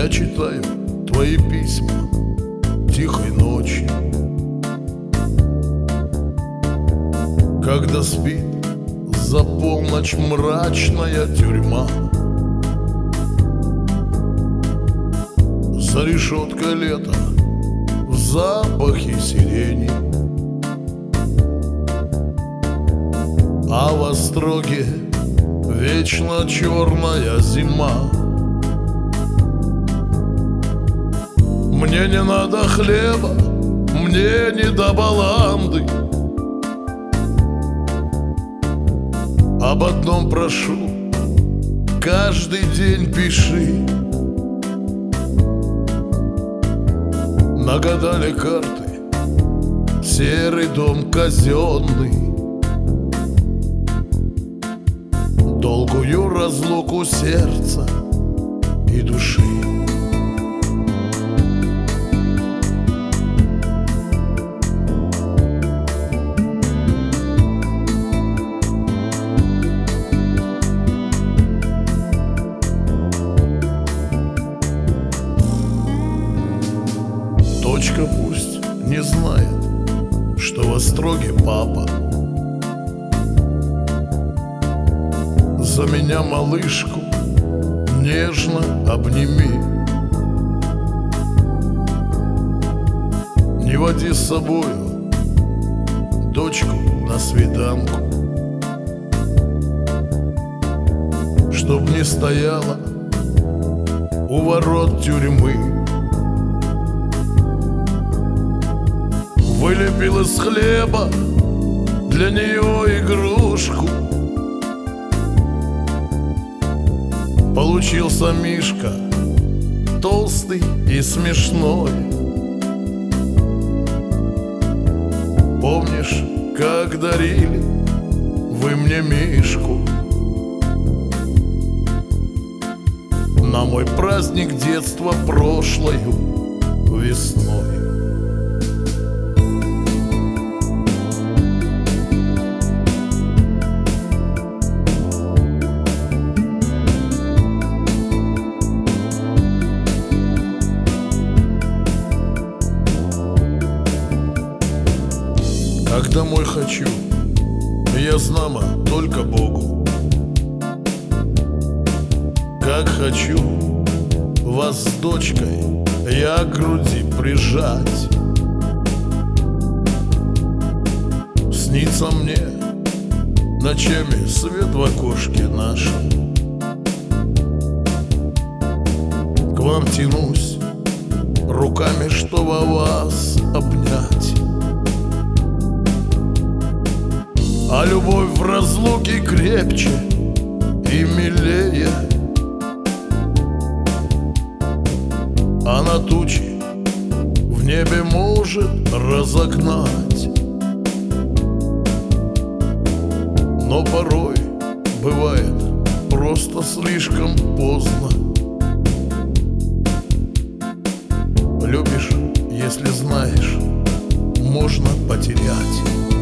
Я читаю твои письма тихой ночью, когда спит за полночь мрачная тюрьма. За решеткой лета в запахе сирени, а в остроге вечно черная зима. Мне не надо хлеба, мне не до баланды. Об одном прошу, каждый день пиши. Нагадали карты, серый дом казенный, долгую разлуку сердца и души. Дочка пусть не знает, что в остроге папа за меня малышку нежно обними. Не води с собою дочку на свиданку, чтоб не стояла у ворот тюрьмы. Вылепил из хлеба для нее игрушку. Получился мишка толстый и смешной. Помнишь, как дарили вы мне мишку на мой праздник детства прошлою весной? Как домой хочу, я знамо только Богу. Как хочу вас с дочкой я к груди прижать. Снится мне ночами свет в окошке нашем. К вам тянусь руками, чтобы вас обнять. А любовь в разлуке крепче и милее, она тучи в небе может разогнать. Но порой бывает просто слишком поздно. Любишь, если знаешь, можно потерять.